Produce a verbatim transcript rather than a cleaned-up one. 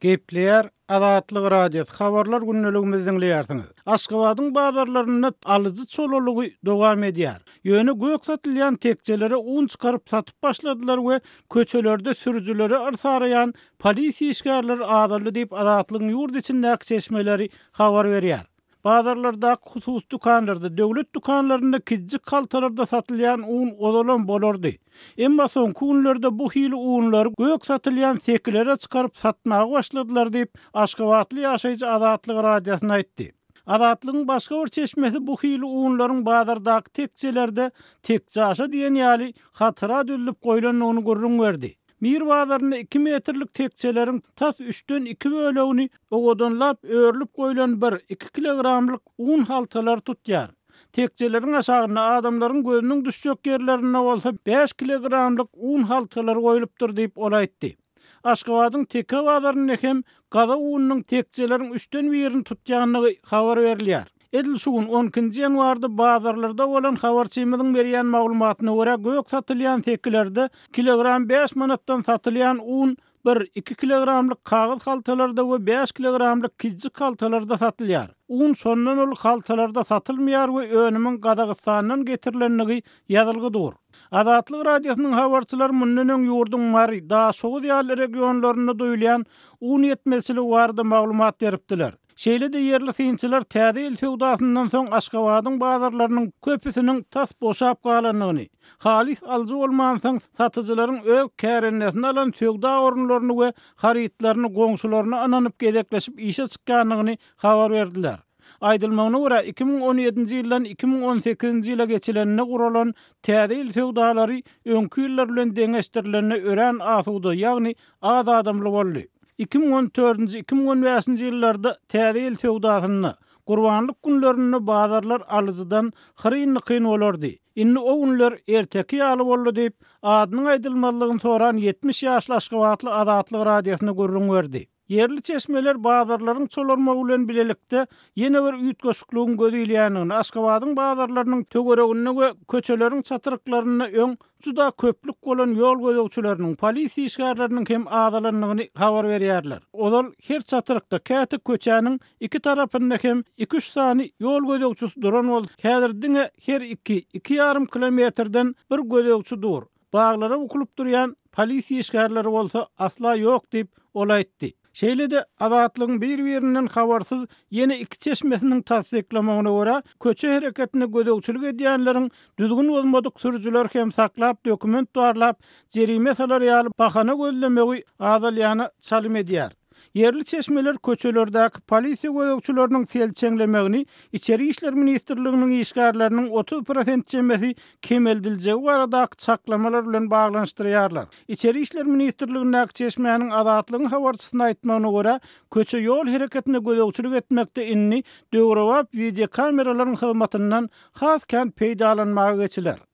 Gepleyer Azatlyk radiosu habarlar günneligimizi dinleýärsiňiz. Aşgabatyň bazarlaryna alyjy çolulugy dowam edýär. Ýöne gök satylýan tekçelere un çykaryp satyp başladylar we köçelerde sürüjüleri arsarayan polisiýa işgärleri adaly diýip Azatlygyň ýurt içindäki çeşmeleri habar berýär. Bazarlarda, husus dukanlarda, döwlet dukanlarynda kiçik kaltalarda satylýan un odalan bolardy. Emma soňky günlerde bu hili unlar gök satylýan tekilere çykaryp satmagy başladylar diýip Aşgabatly ýaşaýjy Azatlyk radiosyna aýtdy. Azatlygyň başga bir çeşmesi bu hili unlaryň bazardaky tekçelerde tekçe aşa diýen ýaly hatyra düllüp goýulan uny görüň berdi. Mir bazarynda iki metrlik tekçeleriň tas üçden iki bölegini ogodonlap örlüp goýulan bir iki kilogramlyk un haltalar tutýar. Tekçeleriň aşagyna adamlaryň gözüniň düşjek ýerlerine bolsa beş kilogramlyk un haltalar goýulypdyr diýip ol aýtdy. Aşgabatyň teke bazaryna hem gaza unyň tekçeleriň üçden birini tutýanyny habar berilýär. Edil şugun on ikinji ýanwarda bazarlarda bolan habarçymyzyň berýän maglumatyna görä gök satylýan tekilerde kilogram beş manatdan satylýan un bir iki kilogramlyk kagyz haltalarda we beş kilogramlyk kiçik haltalarda satylýar. Un sondan ol haltalarda satylmaýar we önümiň Gazagystanyň getirilenligi ýazylgydyr. Azatlyk radiosynyň habarçylary mundan ýurdun mary da soňky ýerli regionlaryna doýulan un ýetmesili barada maglumat beripdiler. Şeýle de yerli synçylar täze il sowdasyndan soň Aşgabatyň bazarlarynyň köpüsiniň tas boşap galanyny, halis alyjy bolman soň satyjylaryň öz kärennesini alan sowda orunlaryny we harytlaryny goňşularyna ananyp gezekleşip işe çykanyny habar berdiler. Aýdylmagyna görä iki ming on ýedinji ýyldan iki ming on sekizinji ýyla geçilenine guralan täze il sowdalary öňkü ýyllar bilen deňeşdirilenine ören asuda, ýagny az adamly boldy. iki ming on dördünji iki ming on beşinji ýyllarda täze il sowdasyny, Gurbanlyk günlerini bazarlar alyjydan hyrynlyk bolardy. Inni o günler erteki ýaly boldy diýip adynyň aýdylmalygyny soran yetmiş ýaşly Aşgabatly Azatlyk radiosyna görüň berdi. Yerli çeşmeler bazarlaryň çolarma bilen bilelikde ýene bir üýtgeşikligini gözelýänini, Aşgabatyň bazarlarynyň tögeregine we köçeleriň çatyrlyklaryna öň juda köplük bolan ýol gözegçileriniň, polisiýa işgärleriniň hem adalanlygyny habar berýärler. Olal her çatyrykda käte köçäniň iki tarapynda hem iki üç sany ýol gözegçisi duran bol. Häzirdiňe her iki iki ýarym kilometrden bir gözegçi dur. Baglara ukulup durýan polisiýa işgärleri bolsa asla ýok diýip ol aýtdy. Şeýle de Azatlygyň bir-birinden habarsyz ýene iki çeşmesiniň tasdiklamagyna görä köçe hereketine gödegçilik edýänleriň düzgün bolmadyk sürüjüler hem saklap dokument barlap jerime salary ýaly bahana gözlemegi azalýany çalym edýär. Yerli çeşmeler köçelerdäki polisiýa gödegçileriniň telçenglemegini İçeri işler ministrliginiň işgärleriniň otuz prosent jemesi kemeldiljeги baradaky çaklamalar bilen baglanşdyrýarlar. İçeri işler ministrliginiň çeşmeýäniň Azatlygyň habarçysyna aýtmagyna görä, köçe ýol hereketine gödegçilik etmekde inni döwrewap video kameralaryň hyzmatyndan has kan peýdalanmagy geçiler.